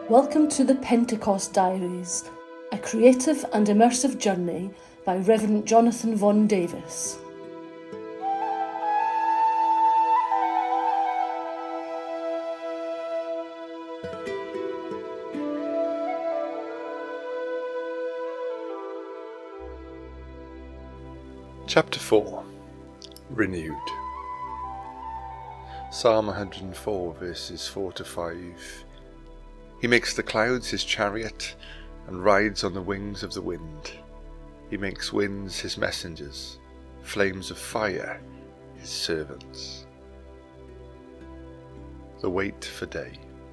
Welcome to the Pentecost Diaries, a creative and immersive journey by Reverend Jonathan Vaughan Davis. Chapter 4 Renewed. Psalm 104 verses 4 to 5. He makes the clouds his chariot and rides on the wings of the wind. He makes winds his messengers, flames of fire his servants. The wait for day.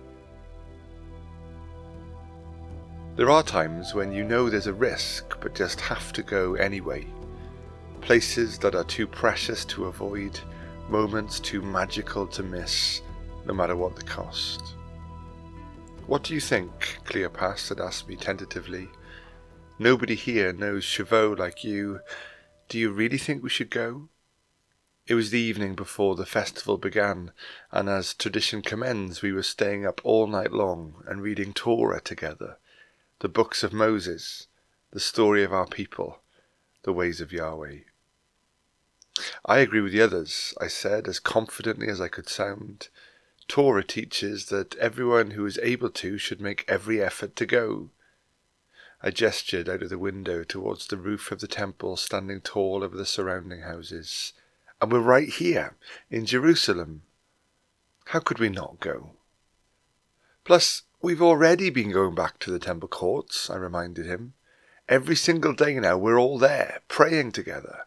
There are times when you know there's a risk but just have to go anyway. Places that are too precious to avoid, moments too magical to miss, no matter what the cost. "What do you think?" Cleopas had asked me tentatively. "Nobody here knows Chauveau like you. Do you really think we should go?" It was the evening before the festival began, and as tradition commends, we were staying up all night long and reading Torah together, the books of Moses, the story of our people, the ways of Yahweh. "I agree with the others," I said, as confidently as I could sound. "Torah teaches that everyone who is able to should make every effort to go." I gestured out of the window towards the roof of the temple standing tall over the surrounding houses. "And we're right here, in Jerusalem. How could we not go?" "Plus, we've already been going back to the temple courts," I reminded him. "Every single day now we're all there, praying together."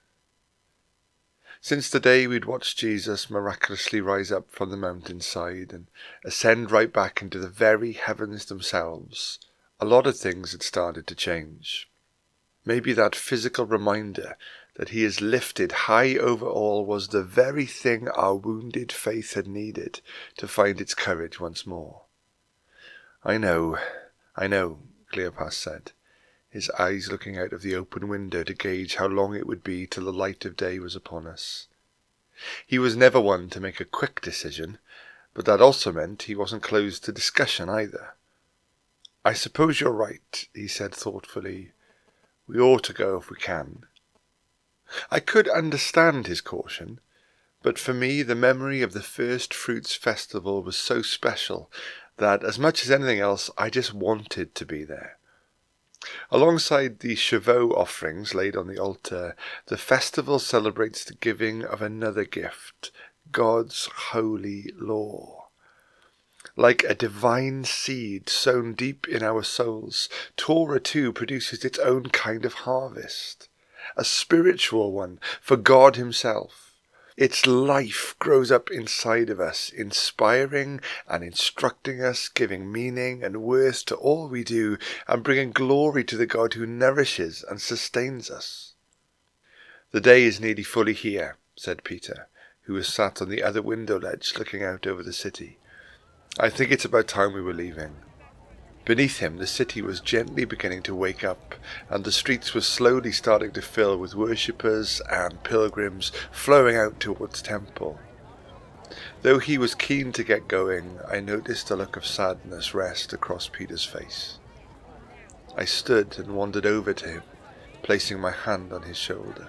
Since the day we'd watched Jesus miraculously rise up from the mountainside and ascend right back into the very heavens themselves, a lot of things had started to change. Maybe that physical reminder that he is lifted high over all was the very thing our wounded faith had needed to find its courage once more. I know, Cleopas said, his eyes looking out of the open window to gauge how long it would be till the light of day was upon us. He was never one to make a quick decision, but that also meant he wasn't closed to discussion either. "I suppose you're right," he said thoughtfully. "We ought to go if we can." I could understand his caution, but for me the memory of the First Fruits Festival was so special that, as much as anything else, I just wanted to be there. Alongside the Chauveau offerings laid on the altar, the festival celebrates the giving of another gift, God's holy law. Like a divine seed sown deep in our souls, Torah too produces its own kind of harvest, a spiritual one for God himself. Its life grows up inside of us, inspiring and instructing us, giving meaning and worth to all we do, and bringing glory to the God who nourishes and sustains us. "The day is nearly fully here," said Peter, who was sat on the other window ledge looking out over the city. "I think it's about time we were leaving." Beneath him, the city was gently beginning to wake up, and the streets were slowly starting to fill with worshippers and pilgrims flowing out towards the temple. Though he was keen to get going, I noticed a look of sadness rest across Peter's face. I stood and wandered over to him, placing my hand on his shoulder.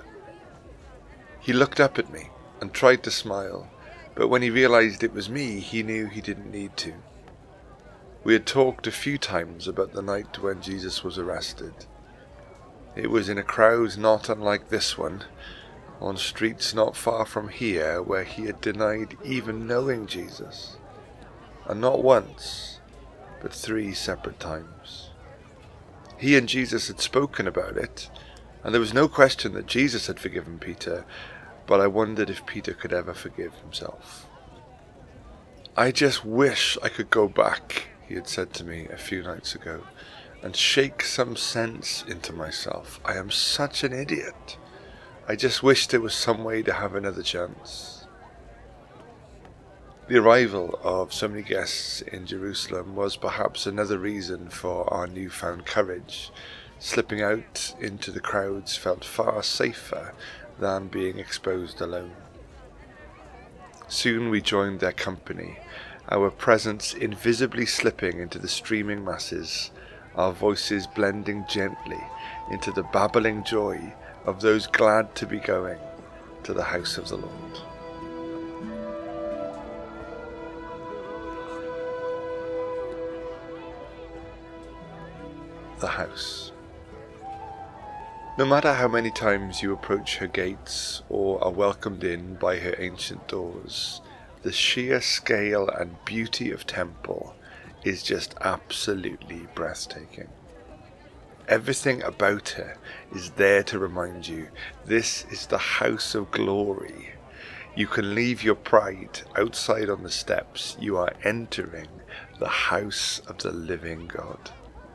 He looked up at me and tried to smile, but when he realized it was me, he knew he didn't need to. We had talked a few times about the night when Jesus was arrested. It was in a crowd not unlike this one, on streets not far from here, where he had denied even knowing Jesus. And not once, but 3 separate times. He and Jesus had spoken about it, and there was no question that Jesus had forgiven Peter, but I wondered if Peter could ever forgive himself. "I just wish I could go back," he had said to me a few nights ago, "and shake some sense into myself. I am such an idiot. I just wish there was some way to have another chance." The arrival of so many guests in Jerusalem was perhaps another reason for our newfound courage. Slipping out into the crowds felt far safer than being exposed alone. Soon we joined their company, our presence invisibly slipping into the streaming masses, our voices blending gently into the babbling joy of those glad to be going to the house of the Lord. The house. No matter how many times you approach her gates or are welcomed in by her ancient doors, the sheer scale and beauty of Temple is just absolutely breathtaking. Everything about her is there to remind you this is the house of glory. You can leave your pride outside on the steps. You are entering the house of the living God.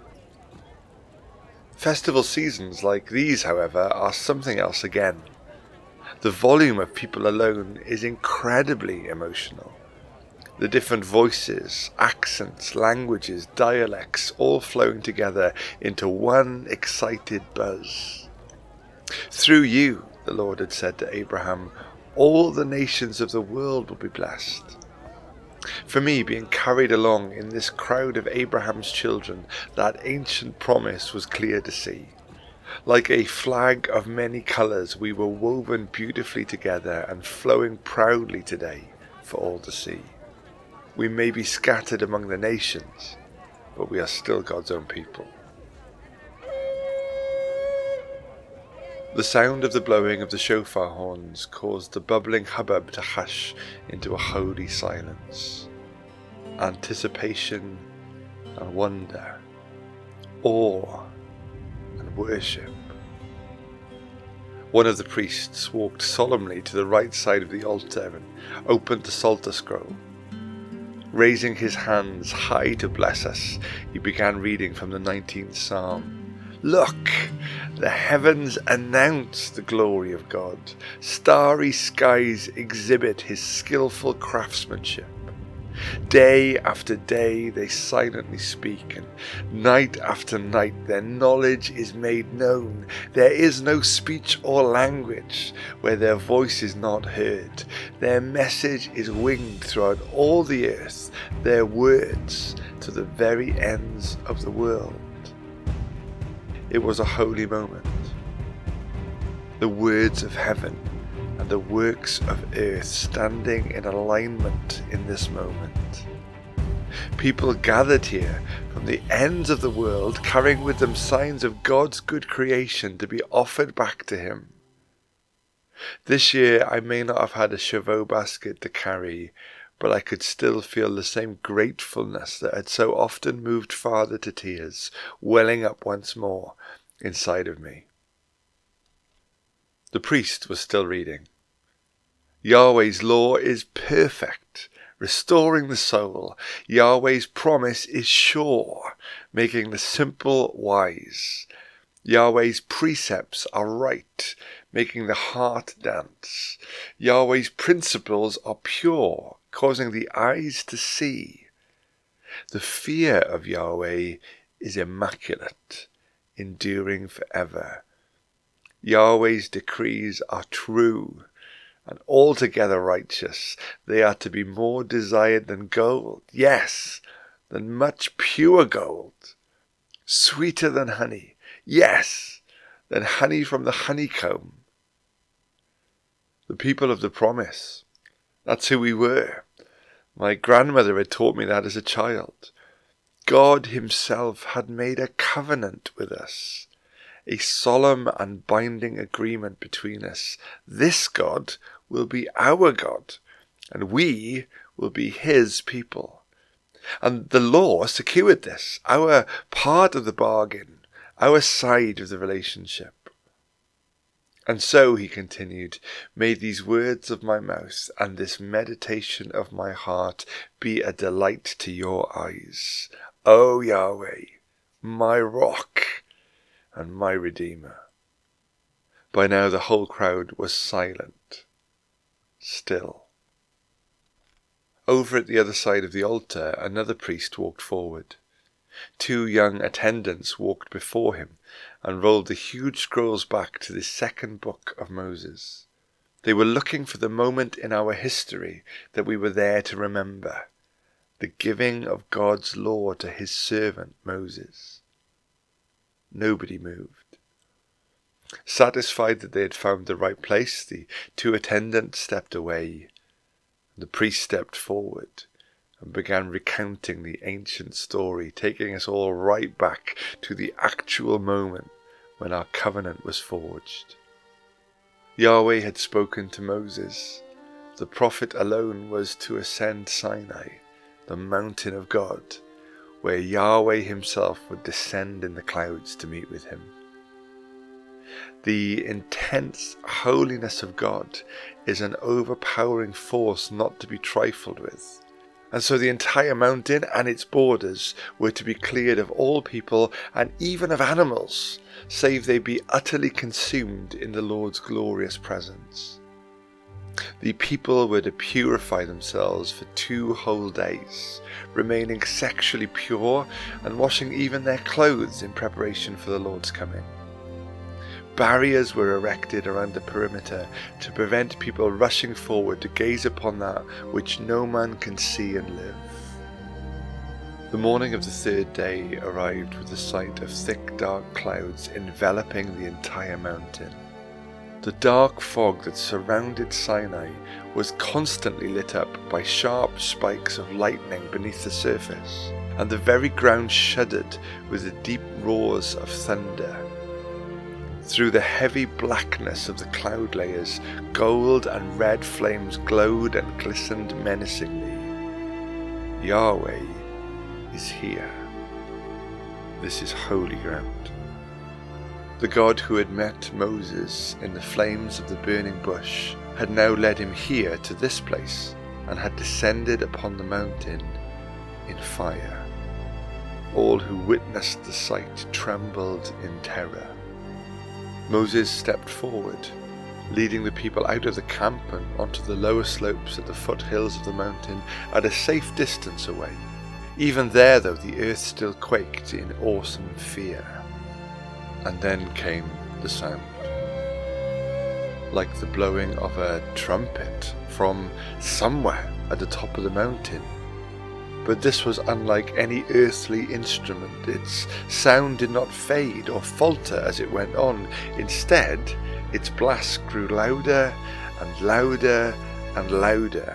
Festival seasons like these, however, are something else again. The volume of people alone is incredibly emotional. The different voices, accents, languages, dialects, all flowing together into one excited buzz. Through you, the Lord had said to Abraham, all the nations of the world will be blessed. For me, being carried along in this crowd of Abraham's children, that ancient promise was clear to see. Like a flag of many colours, we were woven beautifully together and flowing proudly today for all to see. We may be scattered among the nations, but we are still God's own people. The sound of the blowing of the shofar horns caused the bubbling hubbub to hush into a holy silence. Anticipation and wonder, awe and worship. One of the priests walked solemnly to the right side of the altar and opened the Psalter scroll. Raising his hands high to bless us, he began reading from the 19th Psalm. Look, the heavens announce the glory of God. Starry skies exhibit his skillful craftsmanship. Day after day they silently speak, and night after night their knowledge is made known. There is no speech or language where their voice is not heard. Their message is winged throughout all the earth, their words to the very ends of the world. It was a holy moment. The words of heaven and the works of earth standing in alignment in this moment. People gathered here from the ends of the world, carrying with them signs of God's good creation to be offered back to him. This year I may not have had a Shavuot basket to carry, but I could still feel the same gratefulness that had so often moved Father to tears, welling up once more inside of me. The priest was still reading. Yahweh's law is perfect, restoring the soul. Yahweh's promise is sure, making the simple wise. Yahweh's precepts are right, making the heart dance. Yahweh's principles are pure, causing the eyes to see. The fear of Yahweh is immaculate, enduring forever. Yahweh's decrees are true and altogether righteous. They are to be more desired than gold, yes, than much pure gold. Sweeter than honey, yes, than honey from the honeycomb. The people of the promise, that's who we were. My grandmother had taught me that as a child. God himself had made a covenant with us, a solemn and binding agreement between us. This God will be our God, and we will be his people. And the law secured this, our part of the bargain, our side of the relationship. And so, he continued, may these words of my mouth and this meditation of my heart be a delight to your eyes, O Yahweh, my rock and my Redeemer. By now the whole crowd was silent, still. Over at the other side of the altar, another priest walked forward. 2 young attendants walked before him and rolled the huge scrolls back to the second book of Moses. They were looking for the moment in our history that we were there to remember. the giving of God's law to his servant Moses. Nobody moved. Satisfied that they had found the right place, the two attendants stepped away. The priest stepped forward and began recounting the ancient story, taking us all right back to the actual moment when our covenant was forged. Yahweh had spoken to Moses. The prophet alone was to ascend Sinai, the mountain of God, where Yahweh himself would descend in the clouds to meet with him. The intense holiness of God is an overpowering force not to be trifled with. And so the entire mountain and its borders were to be cleared of all people and even of animals, save they be utterly consumed in the Lord's glorious presence. The people were to purify themselves for 2 whole days, remaining sexually pure and washing even their clothes in preparation for the Lord's coming. Barriers were erected around the perimeter to prevent people rushing forward to gaze upon that which no man can see and live. The morning of the 3rd day arrived with the sight of thick dark clouds enveloping the entire mountain. The dark fog that surrounded Sinai was constantly lit up by sharp spikes of lightning beneath the surface, and the very ground shuddered with the deep roars of thunder. Through the heavy blackness of the cloud layers, gold and red flames glowed and glistened menacingly. Yahweh is here. This is holy ground. The God who had met Moses in the flames of the burning bush had now led him here to this place and had descended upon the mountain in fire. All who witnessed the sight trembled in terror. Moses stepped forward, leading the people out of the camp and onto the lower slopes at the foothills of the mountain at a safe distance away. Even there, though, the earth still quaked in awesome fear. And then came the sound, like the blowing of a trumpet from somewhere at the top of the mountain. But this was unlike any earthly instrument. Its sound did not fade or falter as it went on. Instead, its blast grew louder and louder and louder.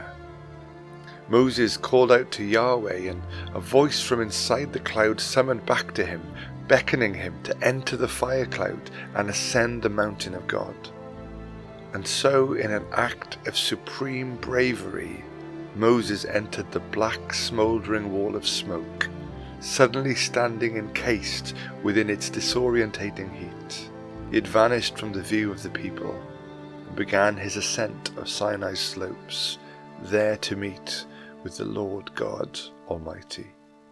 Moses called out to Yahweh, and a voice from inside the cloud summoned back to him, beckoning him to enter the fire cloud and ascend the mountain of God. And so, in an act of supreme bravery, Moses entered the black, smouldering wall of smoke, suddenly standing encased within its disorientating heat. He had vanished from the view of the people and began his ascent of Sinai's slopes, there to meet with the Lord God Almighty.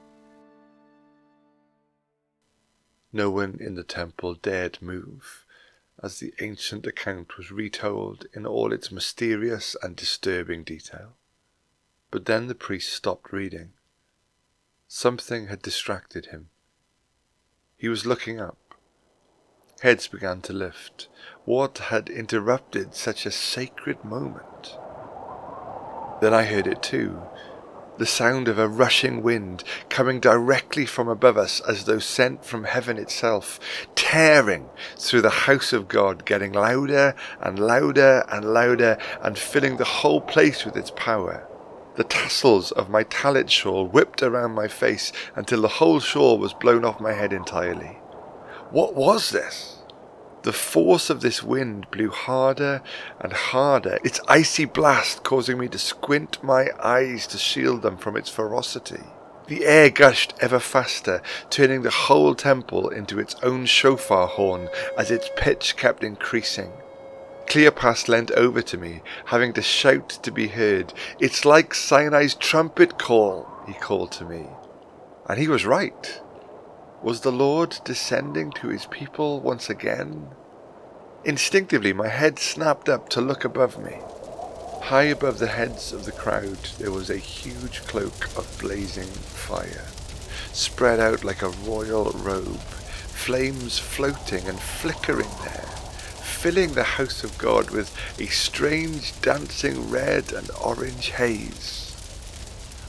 No one in the temple dared move, as the ancient account was retold in all its mysterious and disturbing detail. But then the priest stopped reading. Something had distracted him. He was looking up. Heads began to lift. What had interrupted such a sacred moment? Then I heard it too. The sound of a rushing wind coming directly from above us as though sent from heaven itself, tearing through the house of God, getting louder and louder and louder and filling the whole place with its power. The tassels of my talit shawl whipped around my face until the whole shawl was blown off my head entirely. What was this? The force of this wind blew harder and harder, its icy blast causing me to squint my eyes to shield them from its ferocity. The air gushed ever faster, turning the whole temple into its own shofar horn as its pitch kept increasing. Cleopas leant over to me, having to shout to be heard. "It's like Sinai's trumpet call," he called to me. And he was right. Was the Lord descending to his people once again? Instinctively, my head snapped up to look above me. High above the heads of the crowd, there was a huge cloak of blazing fire, spread out like a royal robe, flames floating and flickering there, filling the house of God with a strange dancing red and orange haze.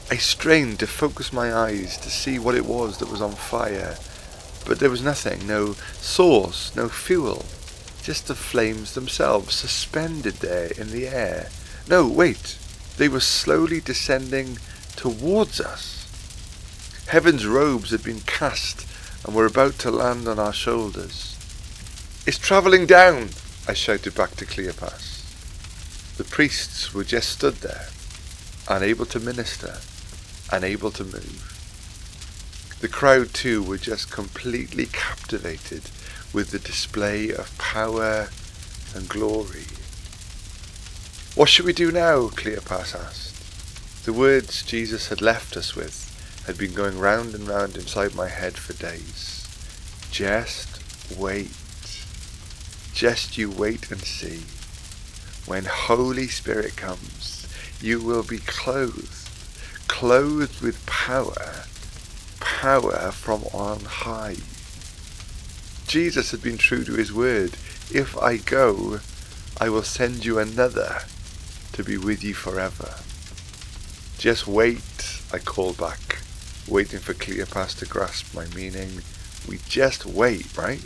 I strained to focus my eyes to see what it was that was on fire, but there was nothing, no source, no fuel, just the flames themselves suspended there in the air. No, wait, they were slowly descending towards us. Heaven's robes had been cast and were about to land on our shoulders. "It's travelling down," I shouted back to Cleopas. The priests were just stood there, unable to minister, unable to move. The crowd too were just completely captivated with the display of power and glory. "What should we do now?" Cleopas asked. The words Jesus had left us with had been going round and round inside my head for days. Just wait. Just you wait and see. When Holy Spirit comes, you will be clothed with power from on high. Jesus had been true to his word. If I go, I will send you another to be with you forever. Just wait, I called back, waiting for Cleopas to grasp my meaning. We just wait, right?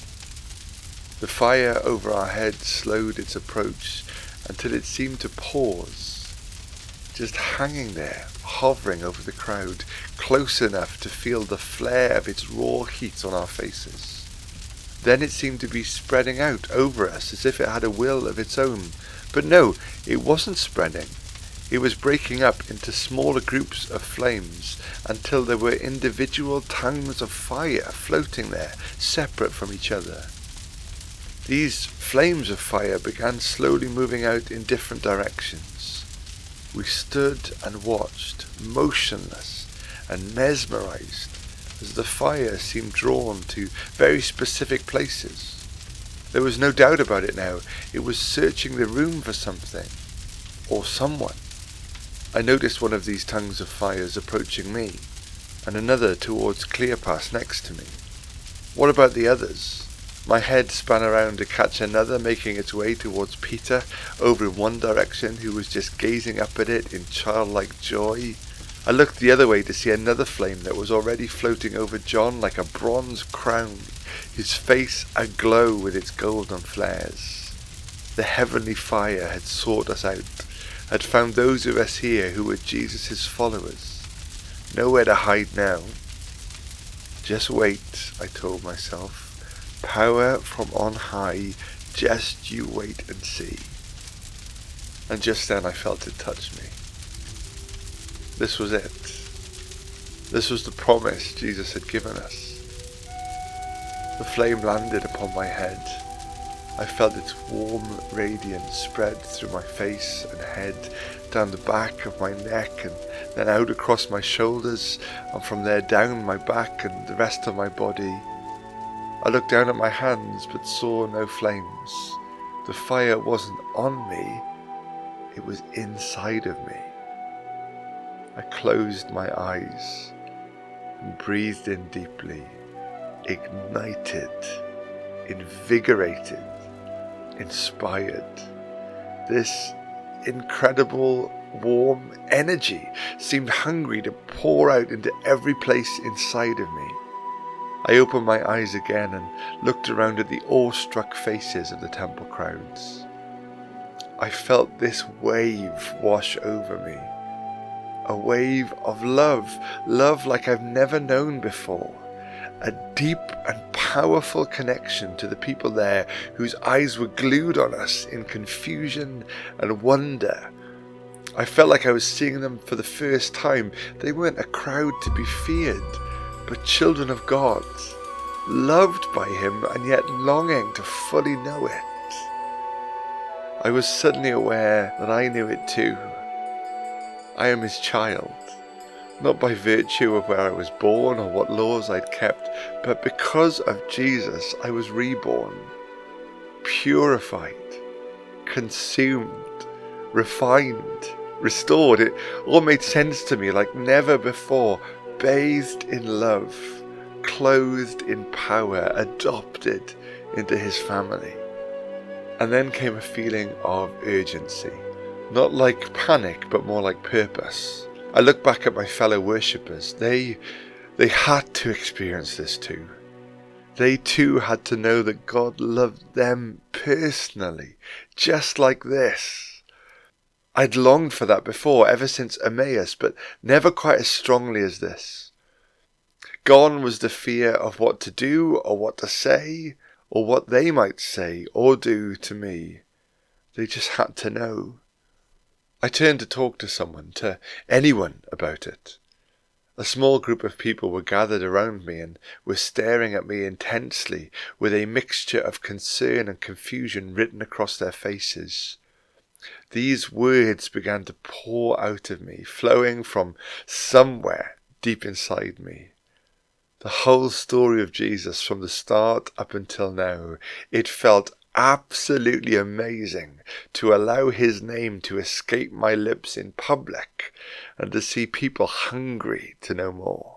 The fire over our heads slowed its approach until it seemed to pause, just hanging there, hovering over the crowd, close enough to feel the flare of its raw heat on our faces. Then it seemed to be spreading out over us as if it had a will of its own. But no, it wasn't spreading. It was breaking up into smaller groups of flames until there were individual tongues of fire floating there, separate from each other. These flames of fire began slowly moving out in different directions. We stood and watched, motionless and mesmerized, as the fire seemed drawn to very specific places. There was no doubt about it now. It was searching the room for something, or someone. I noticed one of these tongues of fires approaching me, and another towards Cleopas next to me. What about the others? My head span around to catch another making its way towards Peter over in one direction, who was just gazing up at it in childlike joy. I looked the other way to see another flame that was already floating over John like a bronze crown, his face aglow with its golden flares. The heavenly fire had sought us out, had found those of us here who were Jesus' followers. Nowhere to hide now. Just wait, I told myself. Power from on high, just you wait and see. And just then I felt it touch me. This was it. This was the promise Jesus had given us. The flame landed upon my head. I felt its warm radiance spread through my face and head, down the back of my neck and then out across my shoulders, and from there down my back and the rest of my body. I looked down at my hands but saw no flames. The fire wasn't on me, it was inside of me. I closed my eyes and breathed in deeply, ignited, invigorated, inspired. This incredible warm energy seemed hungry to pour out into every place inside of me. I opened my eyes again and looked around at the awestruck faces of the temple crowds. I felt this wave wash over me. A wave of love like I've never known before. A deep and powerful connection to the people there whose eyes were glued on us in confusion and wonder. I felt like I was seeing them for the first time. They weren't a crowd to be feared, but children of God, loved by him and yet longing to fully know it. I was suddenly aware that I knew it too. I am his child, not by virtue of where I was born or what laws I'd kept, but because of Jesus I was reborn, purified, consumed, refined, restored. It all made sense to me like never before. Bathed in love, clothed in power, adopted into his family. And then came a feeling of urgency, not like panic but more like purpose. I look back at my fellow worshippers. They had to experience this too. They too had to know that God loved them personally, just like this. I'd longed for that before, ever since Emmaus, but never quite as strongly as this. Gone was the fear of what to do or what to say, or what they might say or do to me. They just had to know. I turned to talk to someone, to anyone about it. A small group of people were gathered around me and were staring at me intensely with a mixture of concern and confusion written across their faces. These words began to pour out of me, flowing from somewhere deep inside me. The whole story of Jesus from the start up until now, it felt absolutely amazing to allow his name to escape my lips in public and to see people hungry to know more.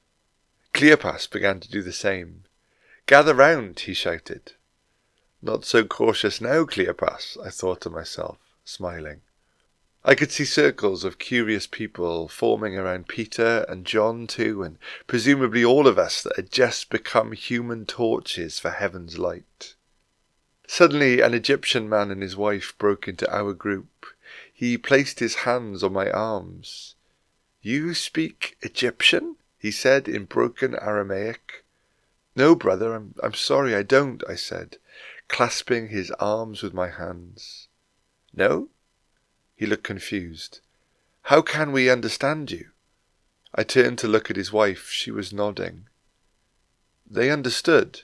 Cleopas began to do the same. "Gather round," he shouted. "Not so cautious now, Cleopas," I thought to myself, smiling. I could see circles of curious people forming around Peter and John too, and presumably all of us that had just become human torches for heaven's light. Suddenly an Egyptian man and his wife broke into our group. He placed his hands on my arms. "You speak Egyptian?" he said in broken Aramaic. "No, brother, I'm sorry, I don't," I said, clasping his arms with my hands. "No?" He looked confused. "How can we understand you?" I turned to look at his wife. She was nodding. They understood.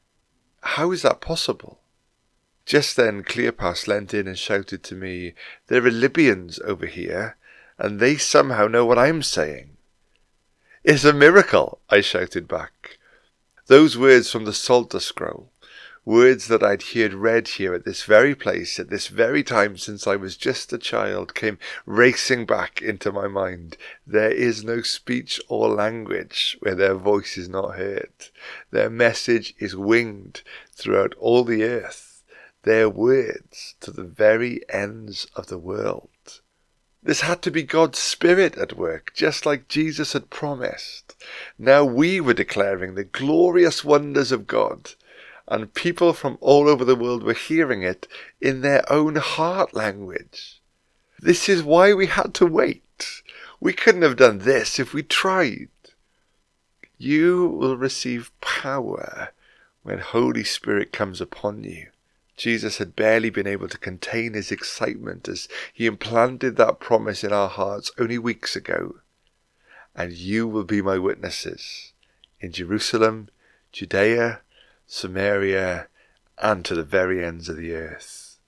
How is that possible? Just then Cleopas leant in and shouted to me, "There are Libyans over here, and they somehow know what I'm saying." "It's a miracle," I shouted back. Those words from the Psalter scroll, words that I'd heard read here at this very place, at this very time since I was just a child, came racing back into my mind. There is no speech or language where their voice is not heard. Their message is winged throughout all the earth. Their words to the very ends of the world. This had to be God's Spirit at work, just like Jesus had promised. Now we were declaring the glorious wonders of God, and people from all over the world were hearing it in their own heart language. This is why we had to wait. We couldn't have done this if we tried. You will receive power when Holy Spirit comes upon you. Jesus had barely been able to contain his excitement as he implanted that promise in our hearts only weeks ago. "And you will be my witnesses in Jerusalem, Judea, Samaria, and to the very ends of the earth."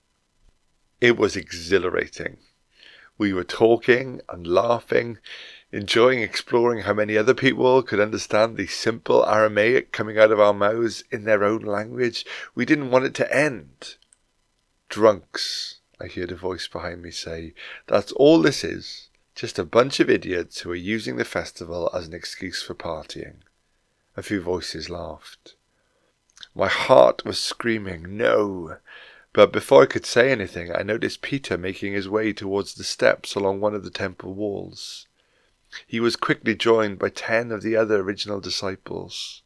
It was exhilarating. We were talking and laughing, enjoying exploring how many other people could understand the simple Aramaic coming out of our mouths in their own language. We didn't want it to end. "Drunks," I heard a voice behind me say. "That's all this is. Just a bunch of idiots who are using the festival as an excuse for partying." A few voices laughed. My heart was screaming, "No!" But before I could say anything, I noticed Peter making his way towards the steps along one of the temple walls. He was quickly joined by 10 of the other original disciples.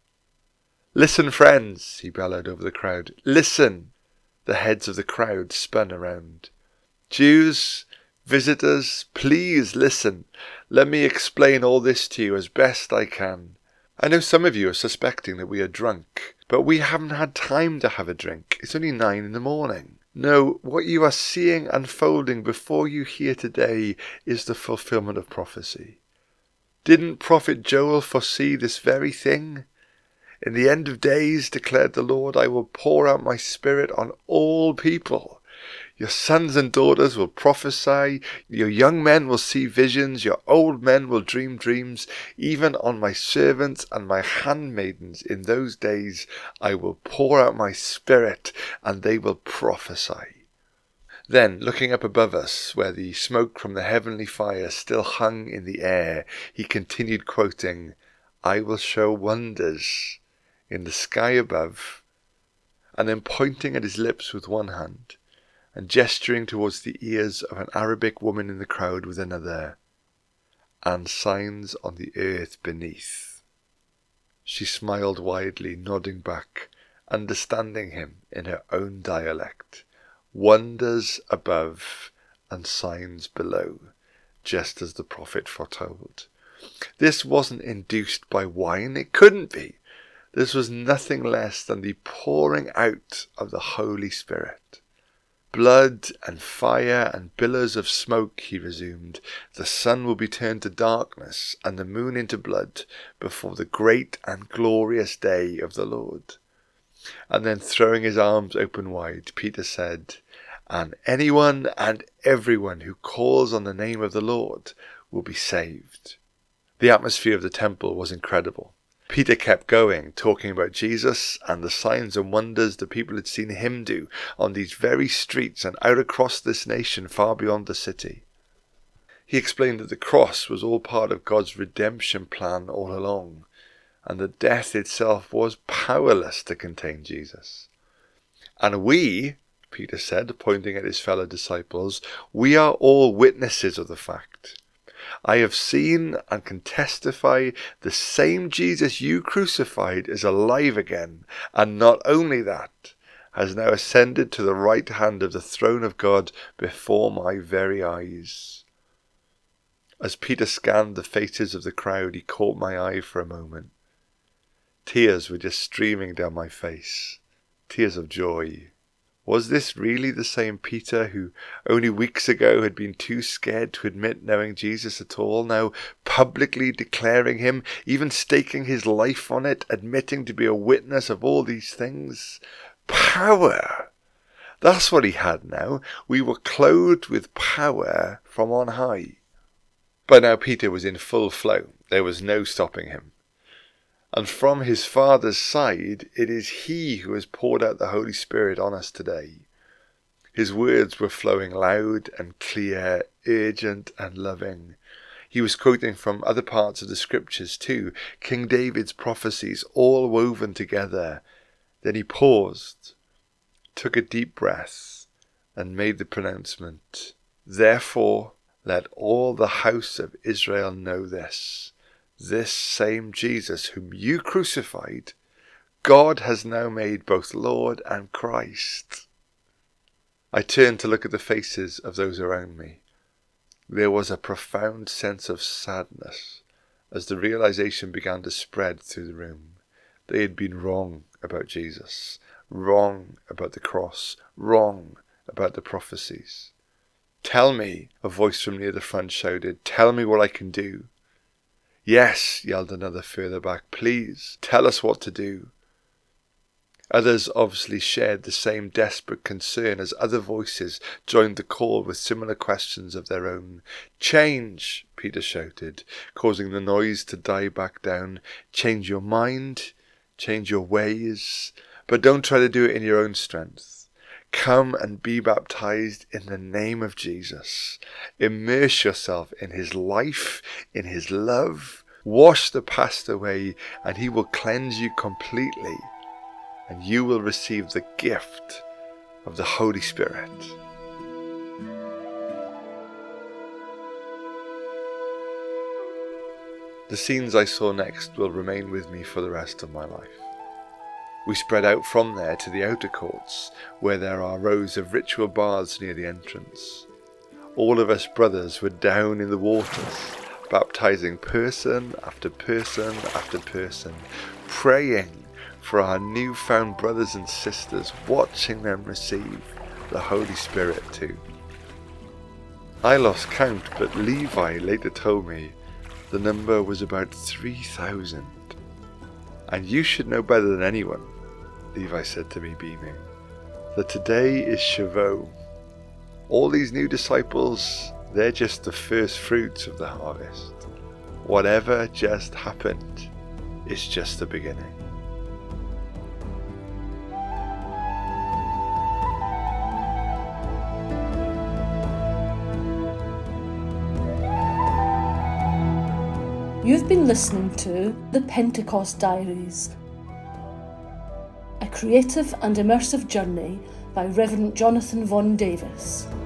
"Listen, friends," he bellowed over the crowd. "Listen!" The heads of the crowd spun around. "Jews, visitors, please listen. Let me explain all this to you as best I can. I know some of you are suspecting that we are drunk, but we haven't had time to have a drink. It's only 9 in the morning. No, what you are seeing unfolding before you here today is the fulfillment of prophecy. Didn't Prophet Joel foresee this very thing? In the end of days, declared the Lord, I will pour out my spirit on all people. Your sons and daughters will prophesy, your young men will see visions, your old men will dream dreams. Even on my servants and my handmaidens in those days I will pour out my spirit, and they will prophesy." Then, looking up above us, where the smoke from the heavenly fire still hung in the air, he continued quoting, "I will show wonders in the sky above," and then pointing at his lips with one hand, and gesturing towards the ears of an Arabic woman in the crowd with another. and signs on the earth beneath." She smiled widely, nodding back, understanding him in her own dialect. Wonders above and signs below, just as the prophet foretold. This wasn't induced by wine, it couldn't be. This was nothing less than the pouring out of the Holy Spirit. "Blood and fire and billows of smoke," he resumed. "The sun will be turned to darkness and the moon into blood before the great and glorious day of the Lord." And then, throwing his arms open wide, Peter said, "And anyone and everyone who calls on the name of the Lord will be saved." The atmosphere of the temple was incredible. Peter kept going, talking about Jesus and the signs and wonders the people had seen him do on these very streets and out across this nation far beyond the city. He explained that the cross was all part of God's redemption plan all along, and that death itself was powerless to contain Jesus. "And we," Peter said, pointing at his fellow disciples, "we are all witnesses of the fact. I have seen and can testify the same Jesus you crucified is alive again, and not only that, has now ascended to the right hand of the throne of God before my very eyes." As Peter scanned the faces of the crowd, he caught my eye for a moment. Tears were just streaming down my face, tears of joy. Was this really the same Peter who only weeks ago had been too scared to admit knowing Jesus at all, now publicly declaring him, even staking his life on it, admitting to be a witness of all these things? Power! That's what he had now. We were clothed with power from on high. By now Peter was in full flow. There was no stopping him. And from his Father's side, it is he who has poured out the Holy Spirit on us today. His words were flowing loud and clear, urgent and loving. He was quoting from other parts of the scriptures too, King David's prophecies, all woven together. Then he paused, took a deep breath, and made the pronouncement, "Therefore, let all the house of Israel know this. This same Jesus whom you crucified, God has now made both Lord and Christ." I turned to look at the faces of those around me. There was a profound sense of sadness as the realization began to spread through the room. They had been wrong about Jesus, wrong about the cross, wrong about the prophecies. "Tell me," a voice from near the front shouted, "tell me what I can do." "Yes," yelled another further back, "please, tell us what to do." Others obviously shared the same desperate concern as other voices joined the call with similar questions of their own. "Change," Peter shouted, causing the noise to die back down. "Change your mind, change your ways, but don't try to do it in your own strength. Come and be baptized in the name of Jesus. Immerse yourself in his life, in his love. Wash the past away, and he will cleanse you completely. And you will receive the gift of the Holy Spirit." The scenes I saw next will remain with me for the rest of my life. We spread out from there to the outer courts, where there are rows of ritual baths near the entrance. All of us brothers were down in the waters, baptizing person after person after person, praying for our newfound brothers and sisters, watching them receive the Holy Spirit too. I lost count, but Levi later told me the number was about 3,000. "And you should know better than anyone," Levi said to me, beaming, "that today is Shavuot. All these new disciples, they're just the first fruits of the harvest. Whatever just happened is just the beginning." You've been listening to The Pentecost Diaries, a creative and immersive journey by Reverend Jonathan Von Davis.